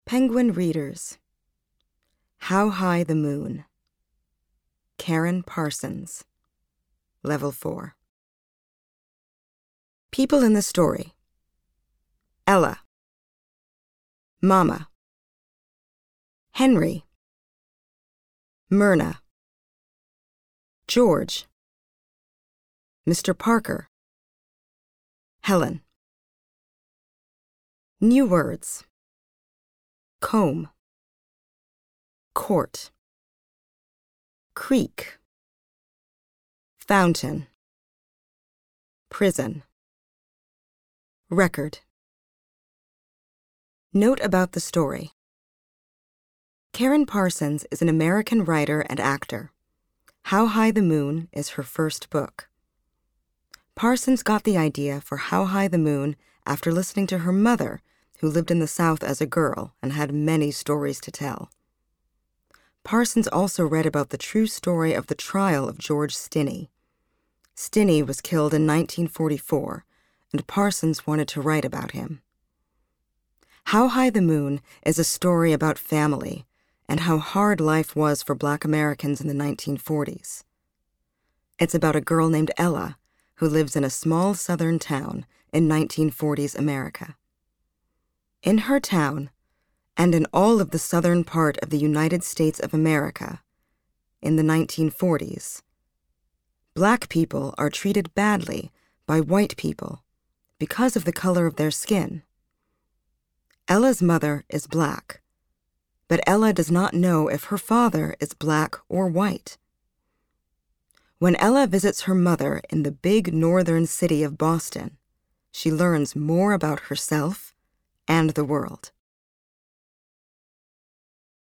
Penguin Readers. How High the Moon. Karen Parsons. Level 4. People in the story. Ella. Mama. Henry. Myrna. George. Mr. Parker. Helen. New words. Comb. Court. Creek. Fountain. Prison. Record. Note about the story. Karen Parsons is an American writer and actor. How High the Moon is her first book. Parsons got the idea for How High the Moon after listening to her mother, who lived in the South as a girl and had many stories to tell. Parsons also read about the true story of the trial of George Stinney. Stinney was killed in 1944, and Parsons wanted to write about him. How High the Moon is a story about family and how hard life was for Black Americans in the 1940s. It's about a girl named Ella who lives in a small southern town in 1940s America. In her town, and in all of the southern part of the United States of America, in the 1940s, Black people are treated badly by white people because of the color of their skin. Ella's mother is Black, but Ella does not know if her father is Black or white. When Ella visits her mother in the big northern city of Boston, she learns more about herself and the world.